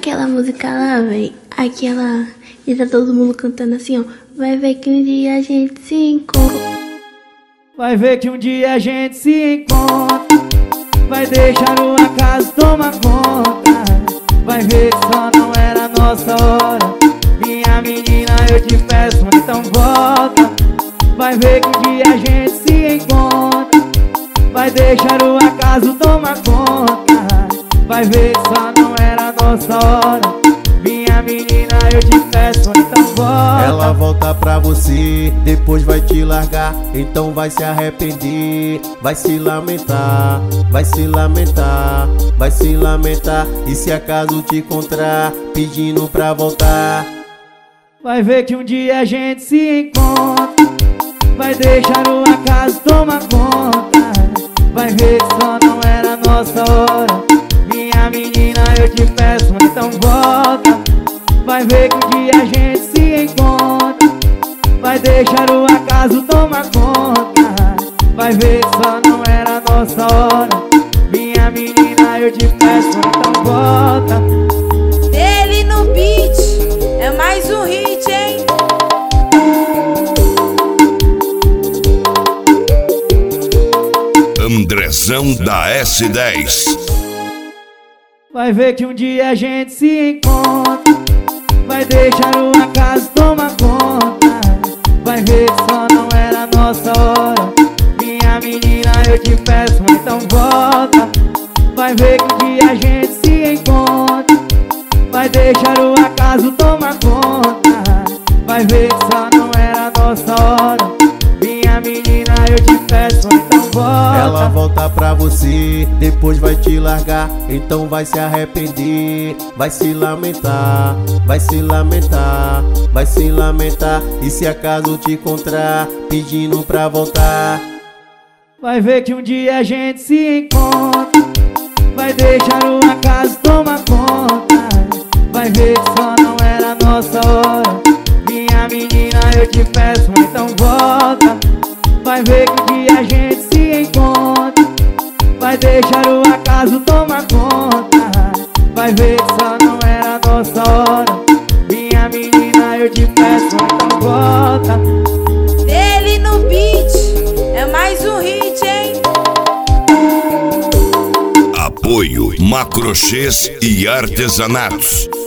Aquela música lá, véi, aquela... E tá todo mundo cantando assim, ó. Vai ver que um dia a gente se encontra. Vai ver que um dia a gente se encontra. Vai deixar o acaso tomar conta. Vai ver que só não era nossa hora. Minha menina, eu te peço, então volta. Vai ver que um dia a gente se encontra. Vai deixar o acaso tomar conta. Vai ver que só não era nossa hora. Minha menina, eu te peço, então volta. Ela volta pra você, depois vai te largar. Então vai se arrepender, vai se lamentar. Vai se lamentar, vai se lamentar. E se acaso te encontrar, pedindo pra voltar. Vai ver que um dia a gente se encontra. Vai deixar o acaso tomar conta. Vai ver que só não era nossa hora. Minha menina, eu te peço, então volta. Vai ver que um dia a gente se encontra. Vai deixar o acaso tomar conta. Vai ver que só não era nossa hora. Minha menina, eu te peço, então volta. Dele no beat, é mais um hit, hein? Andrezão da S10. Vai ver que um dia a gente se encontra. Vai deixar o acaso tomar conta. Vai ver que só não era nossa hora. Minha menina, eu te peço, então volta. Vai ver que um dia a gente se encontra. Vai deixar o acaso tomar conta. Vai ver que só não era nossa hora. Minha menina, eu te peço, então volta. Ela volta pra você, depois vai te largar. Então vai se arrepender, vai se lamentar. Vai se lamentar, vai se lamentar. E se acaso te encontrar, pedindo pra voltar. Vai ver que um dia a gente se encontra. Vai deixar o acaso tomar conta. Vai ver que só não era nossa hora. Minha menina, eu te peço, então volta. Vai ver que um dia a gente se encontra. Vai deixar o acaso tomar conta. Vai ver que só não era nossa hora. Minha menina, eu te peço, então volta. Dele no beat, é mais um hit, hein? Apoio Macrochês e Artesanatos.